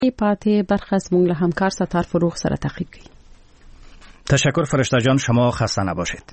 پاتې برخه زموږ له همکار ستار فروغ سره تعقیب کړئ. تشکر فرشته جان، شما خسته نباشید.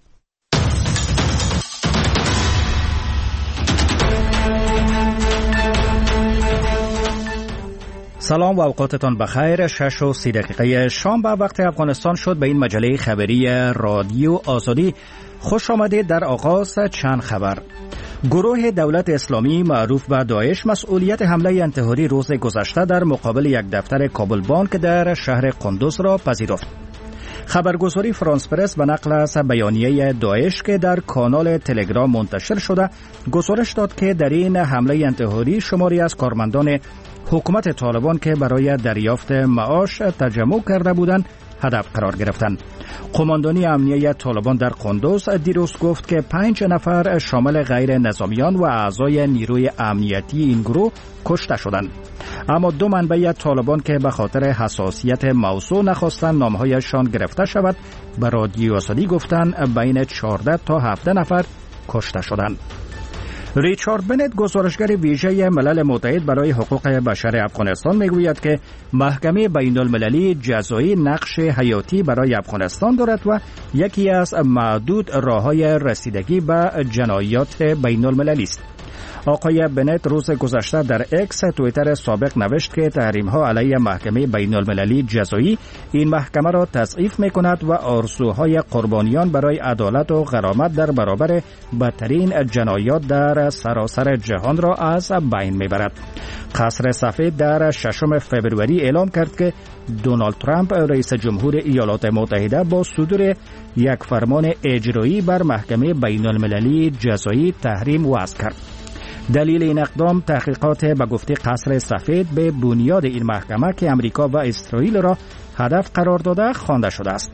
سلام و اوقاتتان بخیر. 6:30 شام به وقت افغانستان شد. به این مجله خبری رادیو آزادی خوش آمدید. در آغاز چند خبر. گروه دولت اسلامی معروف به داعش مسئولیت حمله انتحاری روز گذشته در مقابل یک دفتر کابل بانک در شهر قندوز را پذیرفت. خبرگزاری فرانس پرس به نقل از بیانیه داعش که در کانال تلگرام منتشر شده گزارش داد که در این حمله انتحاری شماری از کارمندان حکومت طالبان که برای دریافت معاش تجمع کرده بودند هدف قرار گرفتند. قماندانی امنیه طالبان در قندوز دیروز گفت که 5 نفر شامل غیر نظامیان و اعضای نیروی امنیتی این گروه کشته شدند. اما 2 منبع طالبان که به خاطر حساسیت موضوع نخواستند نامهایشان گرفته شود به رادیو آزادی گفتند بین 14 تا 17 نفر کشته شدند. ریچارد بنت گزارشگر ویژه ملل متحد برای حقوق بشر افغانستان میگوید که محکمه بین المللی جزایی نقش حیاتی برای افغانستان دارد و یکی از معدود راه‌های رسیدگی به جنایات بین المللی است. آقای بنت روز گذشته در اکس توییتر سابق نوشت که تحریم‌ها علیه محکمه بین المللی جزایی این محکمه را تضعیف می‌کند و آرزوهای قربانیان برای عدالت و غرامت در برابر بدترین جنایات در سراسر جهان را از بین می‌برد. قصر سفید در 6 فوریه اعلام کرد که دونالد ترامپ رئیس جمهور ایالات متحده با صدور یک فرمان اجرایی بر محکمه بین المللی جزایی تحریم وضع کرد. دلیل این اقدام تحقیقات به گفته قصر سفید به بنیاد این محکمه که امریکا و اسرائیل را هدف قرار داده خوانده شده است.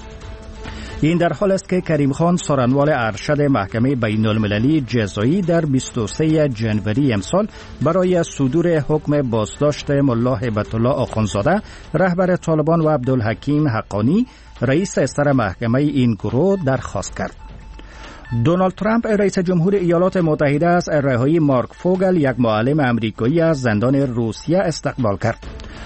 این در حال است که کریم خان سارنوال ارشد محکمه بین المللی جزایی در 23 جنوری امسال برای صدور حکم بازداشت ملا هیبت الله آخوندزاده رهبر طالبان و عبدالحکیم حقانی رئیس استر محکمه این گروه درخواست کرد. دونالد ترامپ رئیس جمهور ایالات متحده از رهایی مارک فوگل یک معلم امریکایی از زندان روسیه استقبال کرد.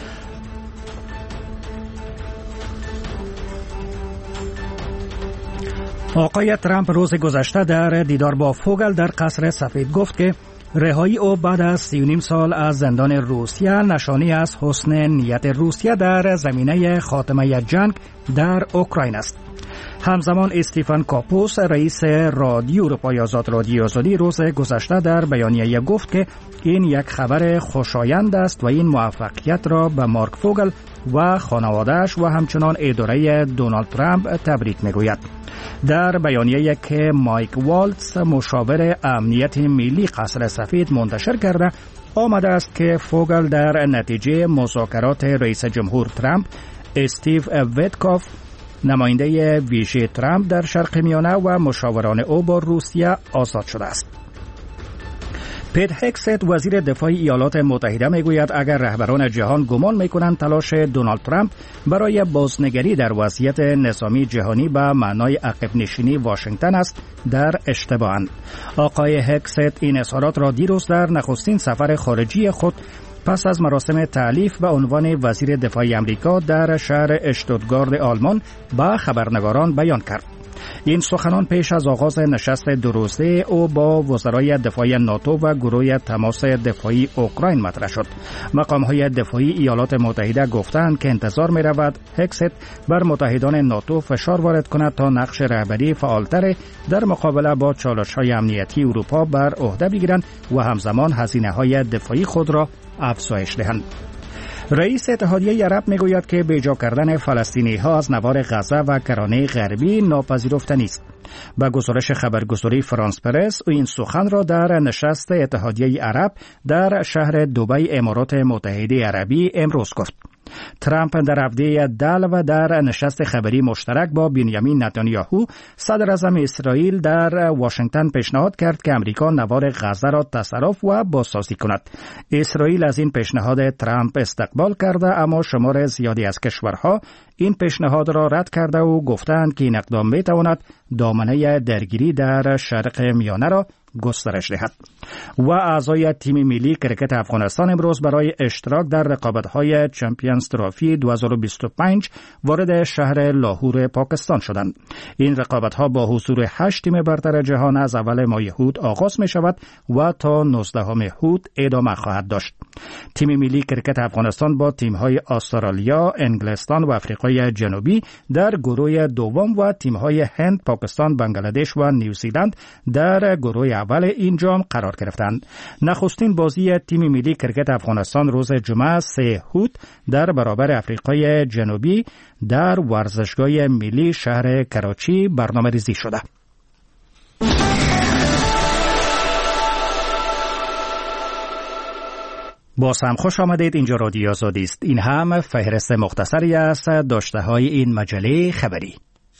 آقای ترامپ روز گذشته در دیدار با فوگل در قصر سفید گفت که رهایی او بعد از 39 سال از زندان روسیه نشانی از حسن نیت روسیه در زمینه خاتمه جنگ در اوکراین است. همزمان استیفن کاپوس رئیس رادیو اروپای آزاد رادیو آزادی روز گذشته در بیانیه گفت که این یک خبر خوشایند است و این موفقیت را به مارک فوگل و خانواده‌اش و همچنان اداره دونالد ترامپ تبریک میگوید. در بیانیه‌ای که مایک والتز مشاور امنیت ملی قصر سفید منتشر کرده آمده است که فوگل در نتیجه مذاکرات رئیس جمهور ترامپ استیو ویتکاف نماینده ویژه ترامپ در شرق میانه و مشاوران او با روسیه آزاد شده است. پیت هکست وزیر دفاع ایالات متحده میگوید اگر رهبران جهان گمان میکنند تلاش دونالد ترامپ برای بازنگری در وضعیت نظامی جهانی به معنای عقب نشینی واشنگتن است در اشتباهند. آقای هکست این اظهارات را دیروز در نخستین سفر خارجی خود پس از مراسم تعلیف به عنوان وزیر دفاع آمریکا در شهر اشتوتگارت آلمان به خبرنگاران بیان کرد. این سخنان پیش از آغاز نشست 2 روزه او با وزرای دفاع ناتو و گروه تماس دفاعی اوکراین مطرح شد. مقام‌های دفاعی ایالات متحده گفتند که انتظار می‌رود هکست بر متحدان ناتو فشار وارد کند تا نقش رهبری فعالتر در مقابله با چالش‌های امنیتی اروپا بر عهده بگیرند و همزمان هزینه‌های دفاعی خود را افزایش دهند. رئیس اتحادیه عرب میگوید که بیجا کردن فلسطینی‌ها از نوار غزه و کرانه غربی ناپذیرفتنی است. با گزارش خبرگزاری فرانس پرس این سخن را در نشست اتحادیه عرب در شهر دبی امارات متحده عربی امروز گفت. ترامپ در هفته دل و در نشست خبری مشترک با بنیامین نتانیاهو صدر اعظم اسرائیل در واشنگتن پیشنهاد کرد که امریکا نوار غزه را تصرف و بازسازی کند. اسرائیل از این پیشنهاد ترامپ استقبال کرده اما شمار زیادی از کشورها این پیشنهاد را رد کرده و گفتند که این اقدام میتواند دامنه درگیری در شرق میانه را گسترش دهد. و اعضای تیم ملی کرکت افغانستان امروز برای اشتراک در رقابت‌های چمپیونز ترافی 2025 وارد شهر لاهور پاکستان شدند. این رقابت‌ها با حضور 8 تیم برتر جهان از اول ماه هود آغاز می‌شود و تا 19 هود ادامه خواهد داشت. تیم ملی کرکت افغانستان با تیم‌های استرالیا، انگلستان و آفریقای جنوبی در گروه دوم و تیم‌های هند، پاکستان، بنگلادش و نیوزیلند در گروه اول این جام قرار گرفتند. نخستین بازی تیم ملی کرکت افغانستان روز جمعه 3 هود در برابر آفریقای جنوبی در ورزشگاه ملی شهر کراچی برنامه‌ریزی شده. باز هم خوش آمدید. اینجا رادیو آزادی است. این هم فهرست مختصری است داشته های این مجله خبری.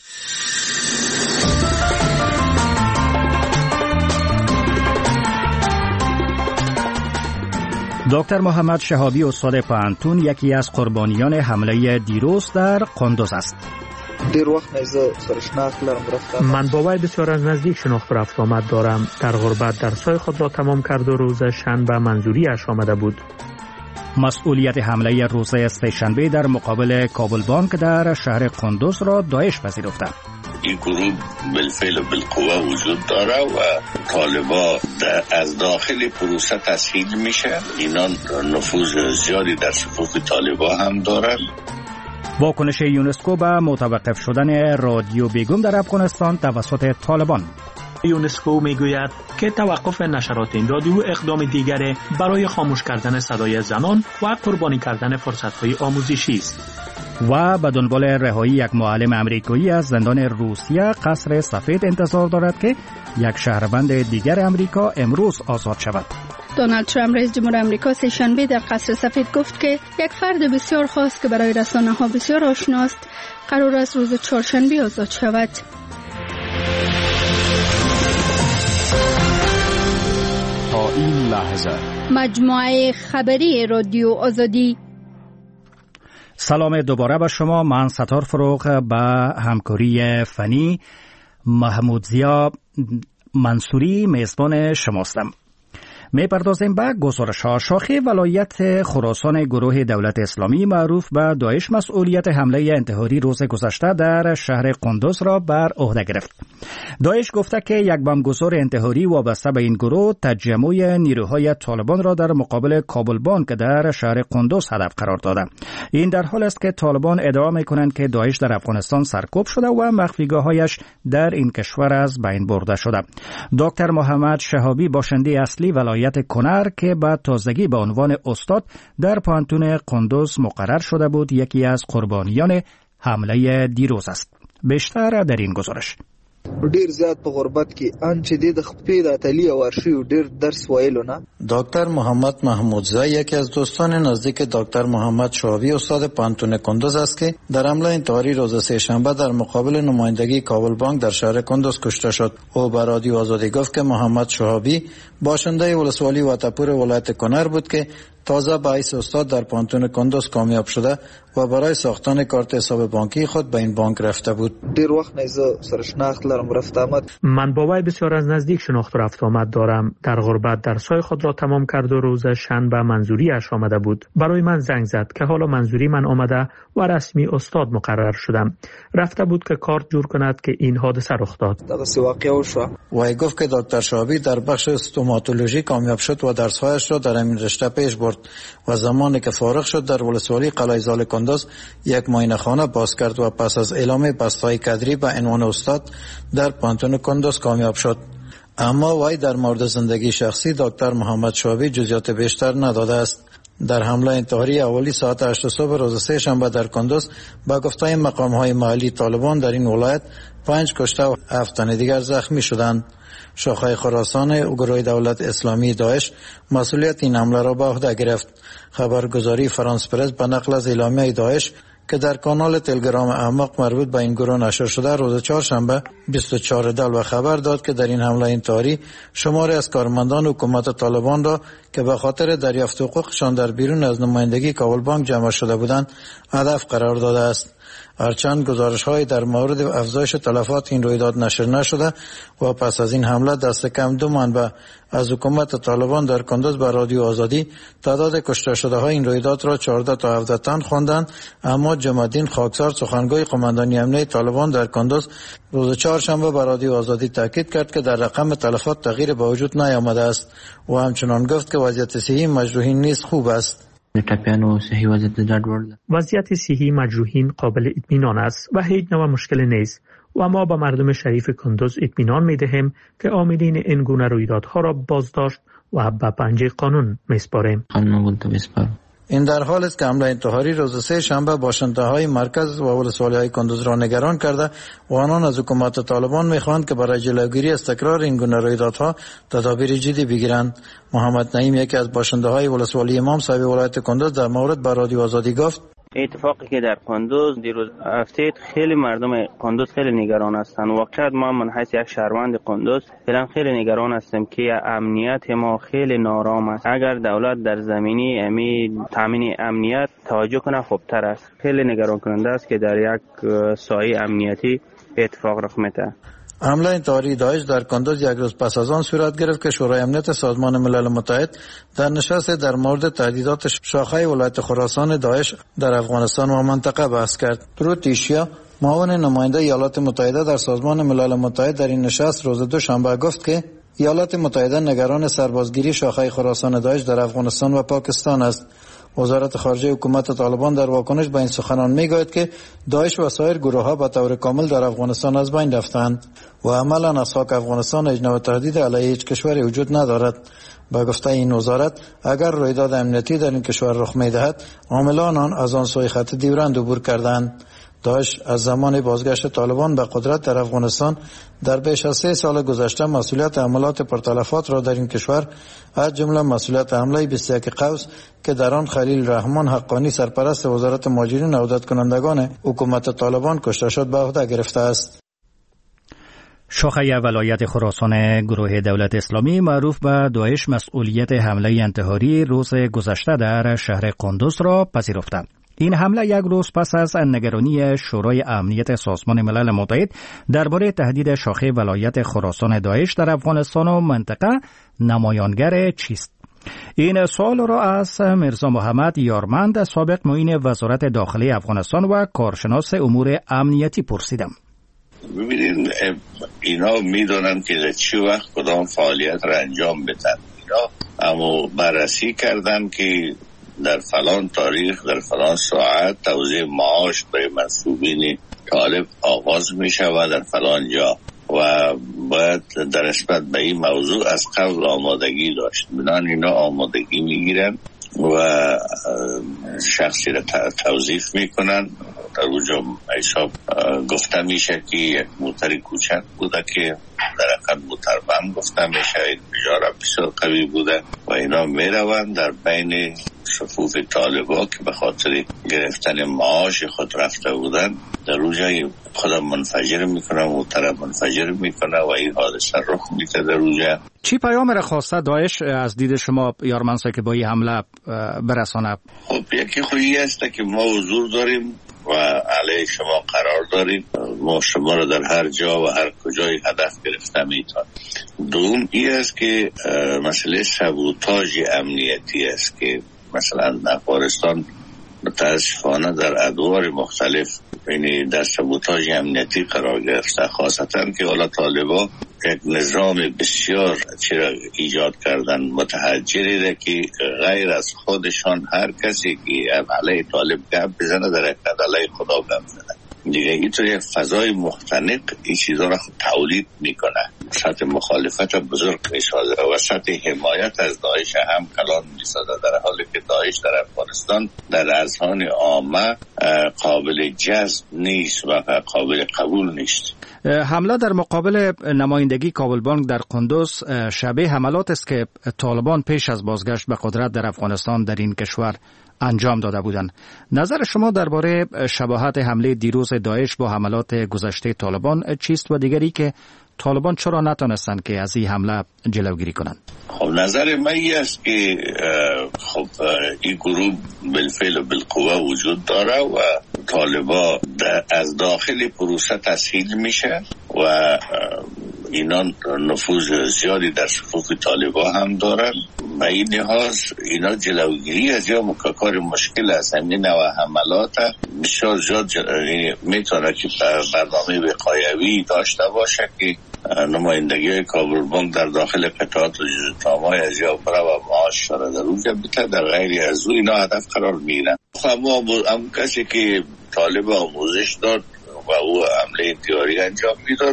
دکتر محمد شهابی استاد پوهنتون یکی از قربانیان حمله دیروز در قندوز است. دیر وقت نیزه سرشناخت لرم رفتم. من با وی بسیار از نزدیک شناخت و رفت آمد دارم. در غربت درسای خود را تمام کرد و روز شنبه منظوریش آمده بود. مسئولیت حمله روز سه‌شنبه در مقابل کابل بانک در شهر قندوز را داعش پذیرفته. این گروه بالفعل و بالقوه وجود داره و طالبا از داخل پروسه تسهیل میشه. اینا نفوذ زیادی در صفوف طالبا هم دارن. واکنش یونسکو به متوقف شدن رادیو بیگم در افغانستان توسط طالبان. یونسکو میگوید که توقف نشرات این رادیو اقدام دیگری برای خاموش کردن صدای زنان و قربانی کردن فرصت‌های آموزشی است. و به دنبال رهایی یک معلم امریکایی از زندان روسیه قصر سفید انتظار دارد که یک شهروند دیگر امریکا امروز آزاد شود. دونالد ترامپ رئیس جمهور آمریکا سه‌شنبه در قصر سفید گفت که یک فرد بسیار خاص که برای رسانه‌ها بسیار آشناست قرار است روز چهارشنبه آزاد شود. تا این لحظه مجموعه خبری رادیو آزادی. سلام دوباره به شما. من ستار فروغ به همکاری فنی محمودزیا منصوری میزبان شماستم. می‌پردازیم به گزارش‌ها. شاخه ولایت خراسان گروه دولت اسلامی معروف به داعش مسئولیت حمله انتحاری روز گذشته در شهر قندوز را بر عهده گرفت. داعش گفته که یک بمبگذار انتحاری وابسته به این گروه تجمع نیروهای طالبان را در مقابل کابل بانک در شهر قندوز هدف قرار داده. این در حال است که طالبان ادعا می‌کنند که داعش در افغانستان سرکوب شده و مخفیگاه‌هایش در این کشور از بین برده شده. دکتر محمد شهابی باشنده اصلی ولایت کنر که به تازگی به عنوان استاد در پوهنتون قندوز مقرر شده بود یکی از قربانیان حمله دیروز است. بیشتر در این گزارش. ډیر زیات په غربت کې ان چې د خپې د اتلی او ارشي ډیر درس وایلو نه. دکتر محمد محمودزی یکی از دوستان نزدیک دکتر محمد شهابی استاد پوهنتون قندوز است که در حمله انتحاری روز سه‌شنبه در مقابل نمایندگی کابل بانک در شهر قندوز کشته شد. او به رادیو آزادی گفت که محمد شهابی باشنده ولسوالی واتپور ولایت کنر بود که تازه به حیث استاد در پوهنتون قندوز کامیاب شده و برای ساختن کارت حساب بانکی خود به این بانک رفته بود. دیر وقت نیزه سرشناخت لرم رفت آمد. من با وی بسیار از نزدیک شناخت و رفت آمد دارم. در غربت درسای خود را تمام کرد و روز شنبه منظوریش آمده بود. برای من زنگ زد که حالا منظوری من آمده و رسمی استاد مقرر شدم. رفته بود که کارت جور کند که این حادثه رخ داد. وی گفت که دکتر شهابی در بخش استوماتولوژی کامیاب شد و درسهایش را در این رشته پیش برد و زمانی که فارغ شد در ولسوالی قلعه زال قندوز یک معاینه خانه باز کرد و پس از اعلام بستای کدری به عنوان استاد در پوهنتون قندوز کامیاب شد. اما وی در مورد زندگی شخصی دکتر محمد شهابی جزئیات بیشتر نداده است. در حمله انتحاری اولی ساعت 8 صبح روز سه‌شنبه در قندوز با گفته مقام‌های محلی طالبان در این ولایت 5 کشته و 7 تن دیگر زخمی شدند. شاخه خراسان گروه دولت اسلامی داعش مسئولیت این حمله را به عهده گرفت. خبرگزاری فرانس پرس به نقل از اعلامیه داعش که در کانال تلگرام اعماق مربوط به این گروه نشر شده روز چهارشنبه 24 دلو خبر داد که در این حمله انتحاری شماری از کارمندان حکومت طالبان را که به خاطر دریافت حقوقشان در بیرون از نمایندگی کابل بانک جمع شده بودند هدف قرار داده است. هرچند گزارش‌های در مورد افزایش تلفات این رویداد نشر نشده و پس از این حمله دست کم 2 منبع از حکومت طالبان در کندوز به رادیو آزادی تعداد کشته شده های این رویداد را 14 تا 17 تن خواندند. اما جمع‌الدین خاکسار سخنگوی قماندانی امنیه طالبان در کندوز روز چهارشنبه به رادیو آزادی تاکید کرد که در رقم تلفات تغییر به وجود نیامده است و همچنان گفت که وضعیت صحی مجروحین نیز خوب است. وضعیت صحی مجروحین قابل اطمینان است و هیچ نوع مشکل نیست و ما به مردم شریف کندوز اطمینان می‌دهیم که عاملین این گونه رویدادها را بازداشت و به پنجه قانون می‌سپاریم. این در حال است که حمله انتحاری روز سه شنبه باشنده‌های مرکز و ولسوالی‌های کندوز را نگران کرده و آنان از حکومت طالبان می‌خواهند که برای جلوگیری از تکرار این گونه رویدادها تدابیر جدی بگیرند. محمد نعیم، یکی از باشنده‌های ولسوالی امام صاحب ولایت کندوز، در مورد به رادیو آزادی گفت: اتفاقی که در کندوز دیروز افتاد، خیلی مردم کندوز خیلی نگران هستند. واقعا ما من حیث یک شهروند کندوز فعلا خیلی نگران هستیم که امنیت ما خیلی نارام است. اگر دولت در زمینی تامین امنیت توجه کنه خوبتر است. خیلی نگران کننده است که در یک سایه امنیتی اتفاق رخ میده. حمله انتحاری داعش در کندوز یک روز پس از آن صورت گرفت که شورای امنیت سازمان ملل متحد در نشست در مورد تهدیدات شاخه ولایت خراسان داعش در افغانستان و منطقه بحث کرد. تروتیشیا، معاون نماینده ایالات متحده در سازمان ملل متحد، در این نشست روز دوشنبه گفت که ایالات متحده نگران سربازگیری شاخه خراسان داعش در افغانستان و پاکستان است. وزارت خارجه حکومت طالبان در واکنش به این سخنان میگوید که داعش و سایر گروه‌ها به طور کامل در افغانستان از بین رفتند و عملاً از خاک افغانستان هیچ نوع تهدید علیه هیچ کشوری وجود ندارد. با گفته این وزارت، اگر رویداد امنیتی در این کشور رخ می‌دهد، عاملان آن از آن سوی خط دیورند عبور کردند. داعش از زمان بازگشت طالبان به قدرت در افغانستان در بیش از 3 سال گذشته مسئولیت حملات پرتلفات را در این کشور، از جمله مسئولیت حمله 21 قوس که در آن خلیل رحمان حقانی سرپرست وزارت مهاجرین عودت کنندگان حکومت طالبان کشته شد، به عهده گرفته است. شاخه ولایت خراسان گروه دولت اسلامی معروف به داعش مسئولیت حمله انتحاری روز گذشته در شهر کندوز را پذیرفته. این حمله یک روز پس از نگرانی شورای امنیت سازمان ملل متحد درباره تهدید شاخه ولایت خراسان داعش در افغانستان و منطقه نمایانگر چیست؟ این سوال را از میرزا محمد یارمند، سابق معین وزارت داخلی افغانستان و کارشناس امور امنیتی پرسیدم. ببینید، اینا میدونن که در چه وقت کدام فعالیت را انجام بدن. اینا اما بررسی کردن که در فلان تاریخ در فلان ساعت توزیع معاش برای منصوبین طالب آغاز می شود در فلان جا و باید در نسبت به این موضوع از قبل آمادگی داشت. بنابراین اینا آمادگی می گیرن و شخصی را توظیف می کنن. در اونجا حساب گفته میشه که یک موتر کوچک بوده که در حقیقت موتر بم گفته میشه، بجاره بسیار قوی بوده و اینا میروند در بین صفوف طالبا که به خاطر گرفتن معاش خود رفته بودن، در روجای خودم منفجر میکنه، موتر منفجر میکنه و این حادثه رخ میده در روجا. چی پیام را خواسته داعش از دید شما یارمنسا که با این حمله برسانه؟ خب یکی خویی است که ما حضور داریم و علیه شما قرار داریم، ما شما را در هر جا و هر کجای هدف گرفته میتون. دوم این است که مسئله سابوتاژ امنیتی است که مثلا افغانستان متاسفانه در ادوار مختلف در سابوتاژ امنیتی قرار گرفته، خاصتا که حالا طالبا یک نظام بسیار چرا ایجاد کردن متحجری ده که غیر از خودشان هر کسی که علیه طالب گپ بزنه در حقیقت علیه خدا گپ بزنه دیگه. اینطور یک فضای مختنق این چیزا را تولید میکنه، سطح مخالفت بزرگ میسازه و سطح حمایت از داعش هم کلان میسازه، در حالی که داعش در افغانستان در اذهان عامه قابل جذب نیست و قابل قبول نیست. حمله در مقابل نمایندگی کابل بانک در کندوز شبیه حملات است که طالبان پیش از بازگشت به قدرت در افغانستان در این کشور انجام داده بودند. نظر شما درباره شباهت حمله دیروز داعش با حملات گذشته طالبان چیست و دیگری که طالبان چرا نتونستند که از این حمله جلوگیری کنند؟ خب نظر من این است که خب این گروه بالفعل و بالقوه وجود داره و طالبان از داخل پروسه تسهیل میشه و اینا نفوذ زیادی در صفوف طالبان هم دارن و این لحاظ اینا جلوگیری از یا کار مشکل از همین و حملات بسیار زیاد میتونه که برنامه وقایوی داشته باشه که نمایندگی کابل بانک در داخل قطعات تامای از یا برا و معاش را در اونجا بته در غیر از او اینا هدف قرار میگیرن. خب هم کسی که طالب آموزش داد و او عمله انتحاری انجام میداد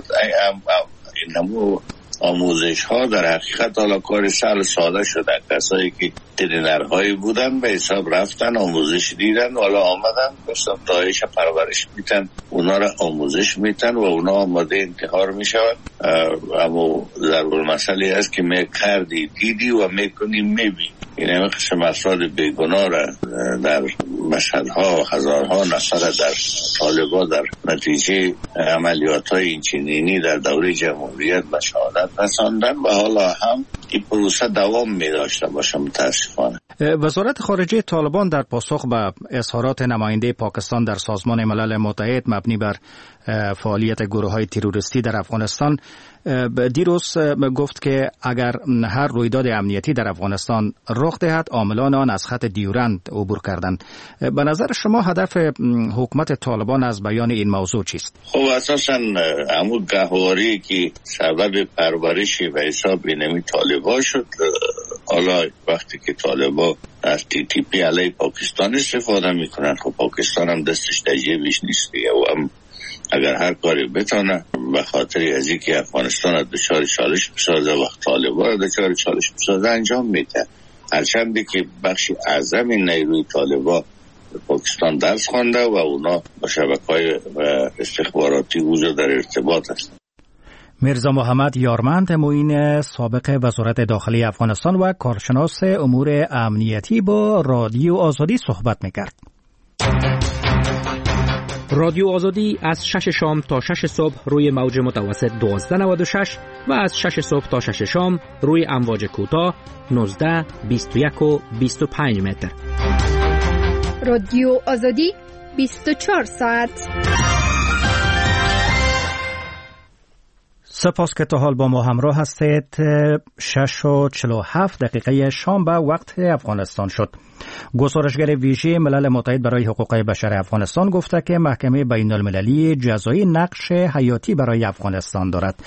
اینمو آموزش ها در حقیقت حالا کار ساده شده. کسایی که ترینرهایی بودن به حساب رفتن آموزش دیدن و حالا آمدن به حساب دایش پرورش میتن اونا را آموزش میتن و اونا آماده انتحار میشود. اما ضرور مسئله است که کردی دیدی و میکنی میبینی. این همه قسم افراد بیگناه را در مشهدها و هزارها نفر در طالبان در نتیجه عملیات های اینچنینی در دوره جمهوریت به شهادت رساندن و حالا هم این پروسه دوام می داشته باشه متاسفانه. وزارت خارجه طالبان در پاسخ به اظهارات نماینده پاکستان در سازمان ملل متحد مبنی بر فعالیت گروه‌های تروریستی در افغانستان دیروز گفت که اگر هر رویداد امنیتی در افغانستان رخ دهد عاملان آن از خط دیورند عبور کردند. به نظر شما هدف حکومت طالبان از بیان این موضوع چیست؟ خب اساساً همون گهواری که سبب پرورش و حساب اینمی طالبان شد. حالا وقتی که طالبان از TTP علیه پاکستان استفاده میکنن خب پاکستان هم دستش در جیبش نیست و هم اگر هر کاری بتونه به خاطر از اینکه افغانستان دچار چالش بسازه وقت طالبان دچار چالش بسازه انجام میده. هرچند که بخشی اعظم این نیروی طالبان پاکستان درس خوانده و اونا با شبکه‌های استخباراتی وجود در ارتباط هستند. میرزا محمد یارمند معین سابق وزارت داخلی افغانستان و کارشناس امور امنیتی با رادیو آزادی صحبت میکرد. رادیو آزادی از 6 شام تا 6 صبح روی موج متوسط 1296 و از 6 صبح تا 6 شام روی امواج کوتاه 19 21 و 25 متر. رادیو آزادی 24 ساعت. سپاس که تا حال با ما همراه هستید. 6:47 شام به وقت افغانستان شد. گزارشگر ویژه ملل متحد برای حقوق بشر افغانستان گفته که محکمه بین المللی جزایی نقش حیاتی برای افغانستان دارد.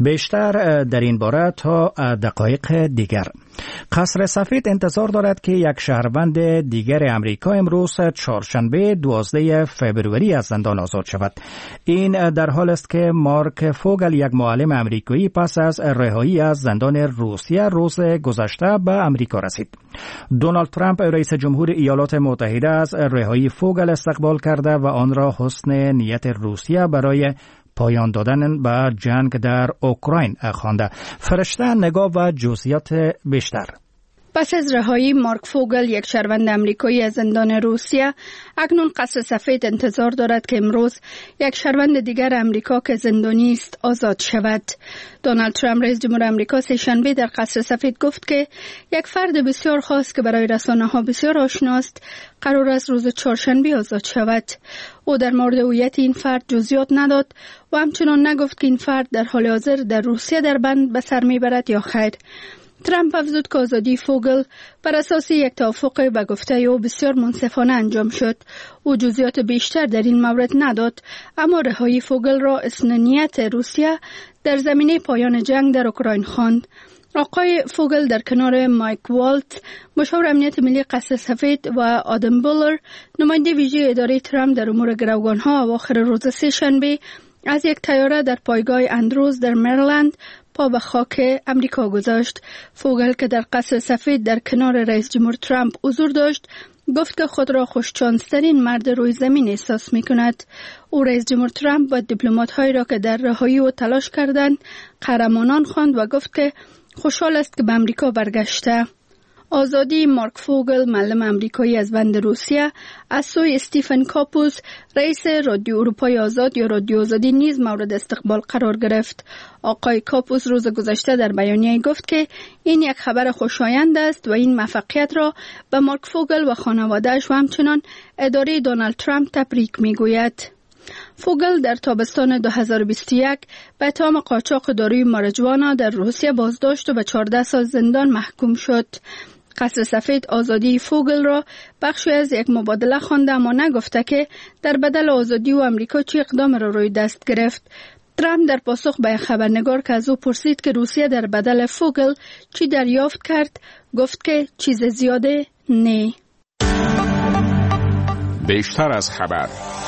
بیشتر در این باره تا دقایق دیگر. قصر سفید انتظار دارد که یک شهروند دیگر امریکا امروز چهارشنبه 12 فوریه از زندان آزاد شود. این در حال است که مارک فوگل یک معلم امریکایی پس از رهایی از زندان روسیه روز گذشته به امریکا رسید. دونالد ترامپ رئیس جمهور ایالات متحده از رهایی فوگل استقبال کرده و آن را حسن نیت روسیه برای پایان دادن به جنگ در اوکراین خوانده. فرشته نگاه و جزئیات بیشتر. پس از رهایی مارک فوگل یک شهروند امریکایی از زندان روسیه اکنون قصر سفید انتظار دارد که امروز یک شهروند دیگر امریکا که زندانی است آزاد شود. دونالد ترامپ رئیس جمهور آمریکا سه‌شنبه در قصر سفید گفت که یک فرد بسیار خاص که برای رسانه‌ها بسیار آشناست قرار است روز چهارشنبه آزاد شود. او در مورد هویت این فرد جزئیات نداد و همچنان نگفت که این فرد در حال حاضر در روسیه در بند به سر میبرد یا خیر. ترامپ افزود که آزادی فوگل بر اساس یک توافق به گفته او بسیار منصفانه انجام شد. او جزئیات بیشتر در این مورد نداد، اما رهایی فوگل را اصلاحیت روسیه در زمینه پایان جنگ در اوکراین خواند. آقای فوگل در کنار مایک والت مشاور امنیت ملی قصر سفید و آدم بولر نماینده ویژه اداره ترامپ در امور گروگانها اواخر روز سه‌شنبه از یک طیاره در پایگاه اندروز در مریلند پا به خاک امریکا گذاشت. فوگل که در قصر سفید در کنار رئیس جمهور ترامپ حضور داشت گفت که خود را خوششانس‌ترین مرد روی زمین احساس می‌کند. او رئیس جمهور ترامپ و دیپلمات‌هایی را که در رهایی او تلاش کردند قهرمانان خواند و گفت که خوشحال است که به امریکا برگشته. آزادی مارک فوگل معلم امریکایی از بند روسیه از سوی استیفن کاپوس رئیس رادیو اروپای آزاد یا رادیو آزادی نیز مورد استقبال قرار گرفت. آقای کاپوس روز گذشته در بیانیه گفت که این یک خبر خوشایند است و این موفقیت را به مارک فوگل و خانواده‌اش و همچنان اداره دونالد ترامپ تبریک میگوید. فوگل در تابستان 2021 به اتهام قاچاق داروی ماریجوانا در روسیه بازداشت و به 14 سال زندان محکوم شد. قصر سفید آزادی فوگل را بخشی از یک مبادله خوانده، اما نگفته که در بدل آزادی و امریکا چه اقدام را روی دست گرفت. ترامپ در پاسخ به خبرنگار که از او پرسید که روسیه در بدل فوگل چی دریافت کرد، گفت که چیز زیاده نه. بیشتر از خبر.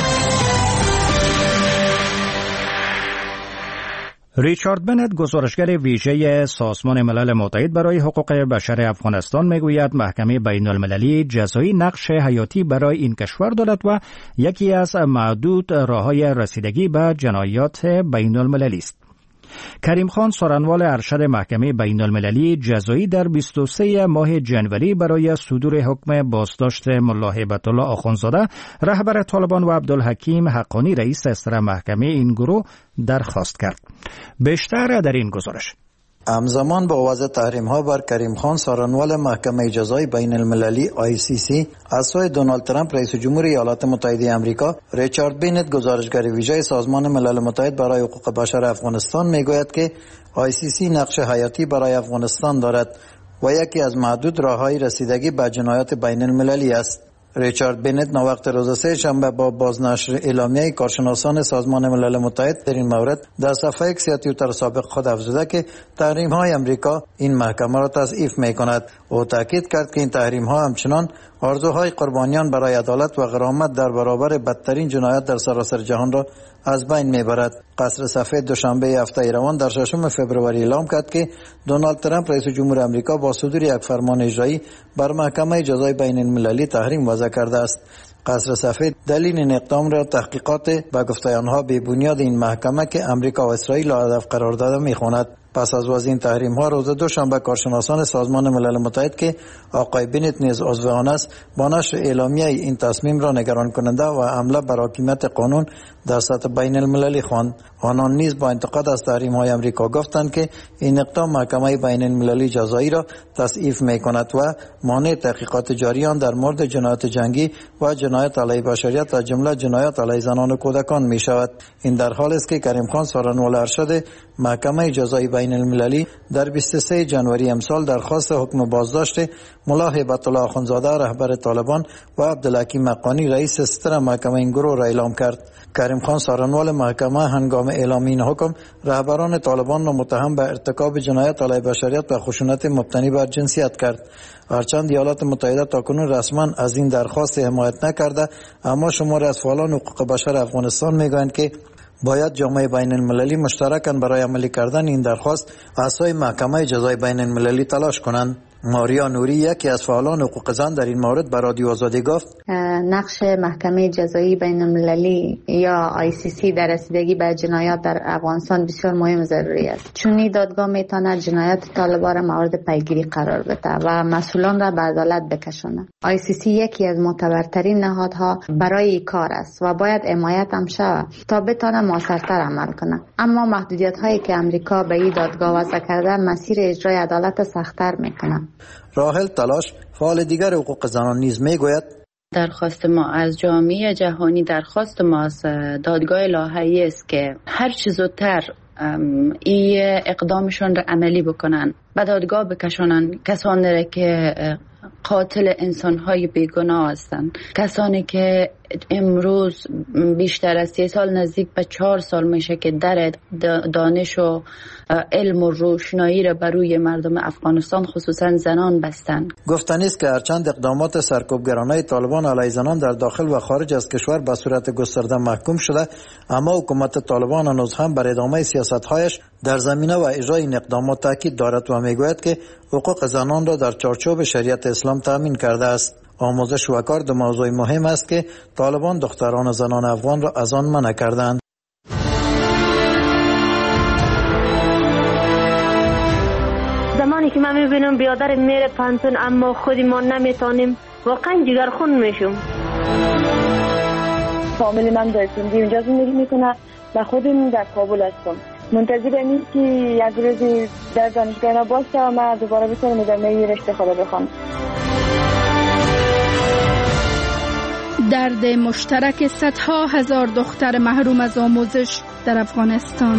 ریچارد بنت، گزارشگر ویژه سازمان ملل متحد برای حقوق بشر افغانستان، میگوید محکمه بین المللی جزایی نقش حیاتی برای این کشور دارد و یکی از معدود راه‌های رسیدگی به جنایات بین المللی است. کریم خان، سارنوال ارشد محکمه بین المللی جزایی، در 23 ماه جنوری برای صدور حکم بازداشت ملا هیبت الله آخوندزاده رهبر طالبان و عبدالحکیم حقانی رئیس اصر محکمه این گروه درخواست کرد. بیشتر در این گزارش. همزمان با وضع تحریم ها بر کریم خان، سارنوال محکمه جزایی بین المللی ICC، از سوی دونالد ترامپ رئیس جمهور ایالات متحده آمریکا، ریچارد بنت، گزارشگر ویژه سازمان ملل متحد برای حقوق بشر افغانستان، میگوید که ICC نقش حیاتی برای افغانستان دارد و یکی از معدود راه‌های رسیدگی به جنایات بین المللی است. ریچارد بنت ناوقت روز سه شنبه با بازنشر اعلامیه کارشناسان سازمان ملل متحد در این مورد در صفحه اکس یا توییتر سابق خود افزوده که تحریم های امریکا این محکمه را تضعیف می کند. او تاکید کرد که این تحریم ها همچنان آرزوهای قربانیان برای عدالت و غرامت در برابر بدترین جنایات در سراسر جهان را از بین میبرد. قصر سفید دوشنبه هفته روان در 6 فوریه اعلام کرد که دونالد ترامپ رئیس جمهور آمریکا با صدور یک فرمان اجرایی بر محکمه جزای بین المللی تحریم وضع کرده است. قصر سفید دلیل این اقدام را تحقیقات به گفته آنها بی بنیاد این محکمه که امریکا و اسرائیل را هدف قرار داده میخواند. پس از وضع این تحریم ها روز دوشنبه کارشناسان سازمان ملل متحد که آقای بنت نیز عضو آن است با نشر اعلامیه این تصمیم را نگران کننده و حمله بر حاکمیت قانون در سطح بین المللی خواند. آنان نیز با انتقاد از تحریم های امریکا گفتند که این اقدام محکمه بین المللی جزایی را تضعیف می کند و مانع تحقیقات جاری آن در مورد جنایات جنگی و جنایات علیه بشریت از جمله جنایات علیه زنان و کودکان می شود. این در حالی است که کریم خان، سارنوال ارشد محکمه جزایی بین المللی، در 23 جنوری امسال درخواست حکم بازداشت ملا هیبت الله آخوندزاده رهبر طالبان و عبدالحکیم حقانی رئیس ستر محکمه این گروه را اعلام کرد. کریم خان، سارنوال محکمه، هنگام اعلام این حکم رهبران طالبان را متهم به ارتکاب جنایت علیه بشریت و خشونت مبتنی بر جنسیت کرد. هرچند ایالات متحده تاکنون رسما از این درخواست حمایت نکرده، اما شماری از فعالان حقوق بشر افغانستان میگویند که باید جامعه بین المللی مشترکاً برای عملی کردن این درخواست از سوی محکمه جزای بین المللی تلاش کنند. ماریا نوری، یکی از فعالان حقوق زن، در این مورد به رادیو آزادی گفت نقش محکمه جزایی بین المللی یا ICC در رسیدگی به جنایات در افغانستان بسیار مهم و ضروری است، چون این دادگاه میتواند جنایات طالبان را مورد پیگیری قرار بده و مسئولان را به عدالت بکشاند. ICC یکی از معتبرترین نهادها برای کار است و باید حمایت هم شود تا بتواند موثرتر عمل کند. اما محدودیت هایی که امریکا به این دادگاه وضع کرده مسیر اجرای عدالت سخت‌تر میکنند. راهل تلاش، فعال دیگر حقوق زنان، نیز میگوید درخواست ما از جامعه جهانی، درخواست ما از دادگاه لاهایی است که هر چه زودتر این اقدامشون را عملی بکنن، به دادگاه بکشونن کسانی را که قاتل انسان‌های بیگناه هستند، کسانی که امروز بیشتر از 3 سال نزدیک به 4 سال میشه که در دانش و علم و روشنایی را بر روی مردم افغانستان خصوصا زنان بستند. گفتنی است که هرچند اقدامات سرکوبگرانه طالبان علیه زنان در داخل و خارج از کشور به صورت گسترده محکوم شده، اما حکومت طالبان هنوز هم بر ادامه سیاست‌هایش در زمینه و اجرای این اقدامات تاکید دارد و میگوید که حقوق زنان را در چارچوب شریعت اسلام تامین کرده است. آموزش و کار دو موضوع مهم است که طالبان دختران و زنان افغان را از آن منع کردند. زمانی که من میبینم بیادر میره پانتون اما خودی ما نمیتونیم، واقعا جگرخون میشم. فامیل من در سندی اونجا زندگی میکنه و خودم در کابل هستم. منتظر نیست که یک روزی در دانشگاه باشه و من دوباره بتونم ادامه رشته خود بخوام. درد مشترک صدها هزار دختر محروم از آموزش در افغانستان.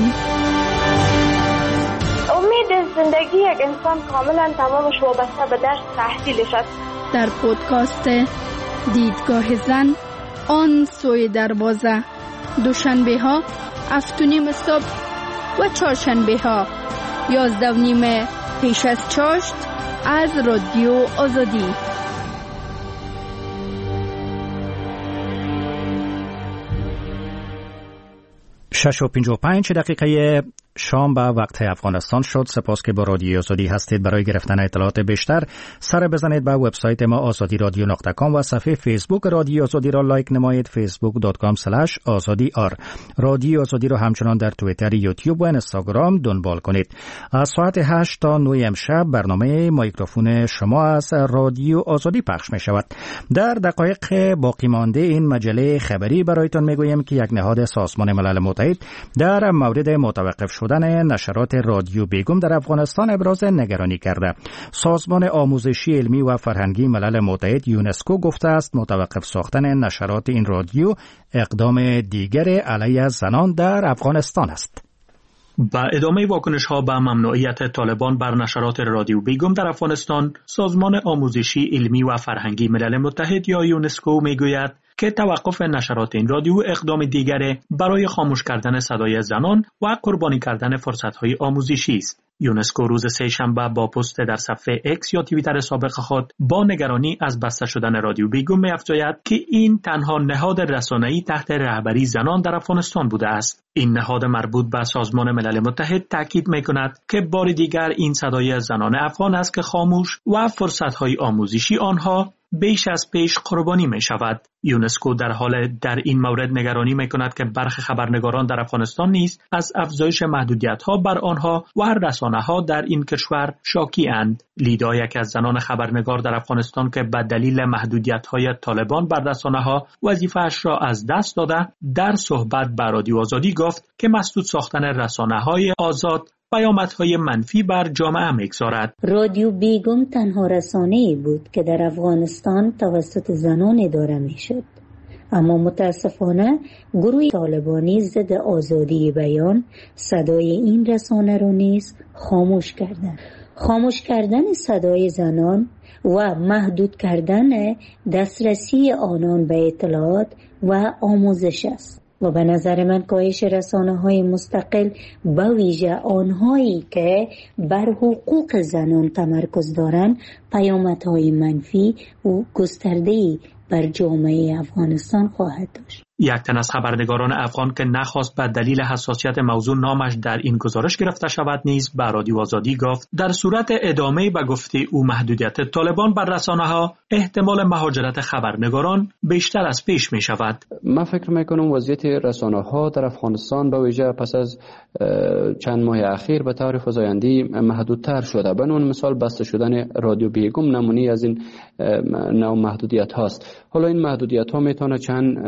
امید زندگی یک انسان کاملا تمامش وابسته به درس تحصیلش است. در پودکاست دیدگاه زن، آن سوی دروازه، دوشنبه ها 7:30 صبح و چهارشنبه ها 11:30 پیش از چاشت از رادیو آزادی. 6:55 دقیقه شام به وقت افغانستان شد. سپاس که با رادیو آزادی هستید. برای گرفتن اطلاعات بیشتر سر بزنید به وبسایت ما azadiradio.com و صفحه فیسبوک رادیو آزادی را لایک نمایید، facebook.com/azadi.ar. رادیو آزادی را همچنان در توییتر، یوتیوب و اینستاگرام دنبال کنید. از ساعت 8 تا 9 امشب برنامه مایکروفون شما از رادیو آزادی پخش می شود. در دقایق باقی مانده این مجله خبری برایتان می گویم که یک نهاد سازمان ملل متحد در مورد متوقف شدن نشرات رادیو بیگم در افغانستان ابراز نگرانی کرده. سازمان آموزشی علمی و فرهنگی ملل متحد یونسکو گفته است متوقف ساختن نشرات این رادیو اقدام دیگر علیه زنان در افغانستان است. با ادامه واکنش‌ها به ممنوعیت طالبان بر نشرات رادیو بیگم در افغانستان، سازمان آموزشی علمی و فرهنگی ملل متحد یا یونسکو میگوید که توقف نشرات این رادیو اقدام دیگری برای خاموش کردن صدای زنان و قربانی کردن فرصت‌های آموزشی است. یونسکو روز سه‌شنبه با پست در صفحه اکس یا توییتر سابق خود با نگرانی از بسته شدن رادیو بیگم می‌افزاید که این تنها نهاد رسانه‌ای تحت رهبری زنان در افغانستان بوده است. این نهاد مربوط به سازمان ملل متحد تاکید می‌کند که بار دیگر این صدای زنان افغان است که خاموش و فرصت‌های آموزشی آنها بیش از پیش قربانی می شود. یونسکو در حال در این مورد نگرانی می کند که برخی خبرنگاران در افغانستان نیز از افزایش محدودیت‌ها بر آنها و رسانه‌ها در این کشور شاکی اند. لیدا، یک از زنان خبرنگار در افغانستان که به دلیل محدودیت‌های طالبان بر رسانه‌ها وظیفه‌اش را از دست داده، در صحبت با رادیو آزادی گفت که مسدود ساختن رسانه‌های آزاد پیامدهای منفی بر جامعه می‌گذارد. رادیو بیگم تنها رسانه‌ای بود که در افغانستان توسط زنان اداره می‌شد. اما متاسفانه گروه طالبانی ضد آزادی بیان صدای این رسانه را نیز خاموش کردند. خاموش کردن صدای زنان و محدود کردن دسترسی آنان به اطلاعات و آموزش است. و به نظر من کاهش رسانه‌های مستقل به ویژه آنهایی که بر حقوق زنان تمرکز دارند پیامدهای منفی و گسترده‌ای بر جامعه افغانستان خواهد داشت. یک تن از خبرنگاران افغان که نخواست به دلیل حساسیت موضوع نامش در این گزارش گرفته شود نیز به رادیو آزادی گفت در صورت ادامه به گفته او محدودیت طالبان بر رسانه‌ها احتمال مهاجرت خبرنگاران بیشتر از پیش می شود. من فکر میکنم وضعیت رسانه‌ها در افغانستان به ویژه پس از چند ماه اخیر به طور فزاینده‌ای محدودتر شده. به عنوان مثال بسته شدن رادیو بیگم نمونه‌ای از این نوع محدودیت هاست. حالا این محدودیت ها میتونه چند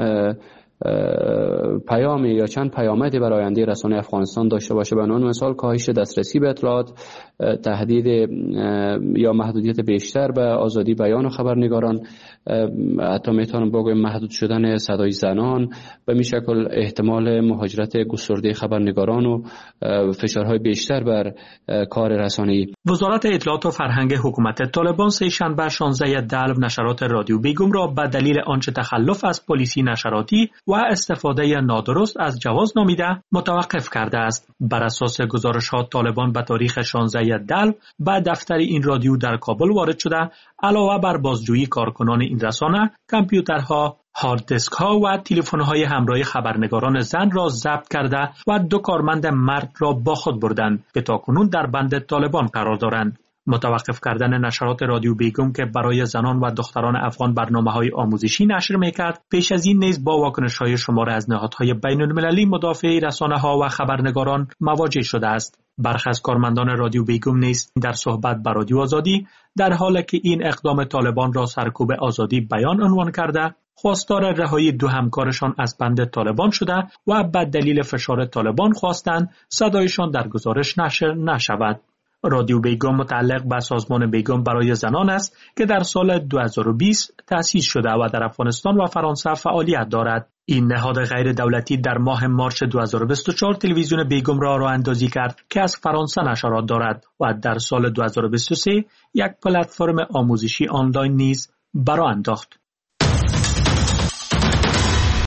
پیامی یا چند پیامدی برای آینده رسانه افغانستان داشته باشه. به عنوان مثال کاهش دسترسی به اطلاعات، تهدید یا محدودیت بیشتر به آزادی بیان و خبرنگاران، حتی میتونم بگویم محدود شدن صدای زنان، به می شکل احتمال مهاجرت گسترده خبرنگاران و فشارهای بیشتر بر کار رسانه‌ای. وزارت اطلاعات و فرهنگ حکومت طالبان سه‌شنبه 16 دلو نشرات رادیو بیگم را به دلیل آنچه تخلف از پلیسی نشراتی و استفاده نادرست از جواز نامیده متوقف کرده است. بر اساس گزارش‌ها طالبان به تاریخ 16 دلو به دفتر این رادیو در کابل وارد شده، علاوه بر بازجویی کارکنان این رسانه، کامپیوترها، هارد دیسک ها و تلفن های همراه خبرنگاران زن را ضبط کرده و 2 کارمند مرد را با خود بردند که تاکنون در بند طالبان قرار دارند. متوقف کردن نشرات رادیو بیگم که برای زنان و دختران افغان برنامه‌های آموزشی نشر می‌کرد، پیش از این نیز با واکنش‌های شمار از نهادهای بین‌المللی مدافع رسانه‌ها و خبرنگاران مواجه شده است. برخی از کارمندان رادیو بیگم نیز در صحبت با رادیو آزادی در حالی که این اقدام طالبان را سرکوب آزادی بیان عنوان کرده، خواستار رهایی 2 همکارشان از بند طالبان شده و به دلیل فشار طالبان خواستند صدایشان در گزارش نشر نشود. رادیو بیگم متعلق به سازمان بیگم برای زنان است که در سال 2020 تأسیس شده و در افغانستان و فرانسه فعالیت دارد. این نهاد غیر دولتی در ماه مارس 2024 تلویزیون بیگم را راه اندازی کرد که از فرانسه نشرات دارد و در سال 2023 یک پلتفرم آموزشی آنلاین نیز برآ انداخت.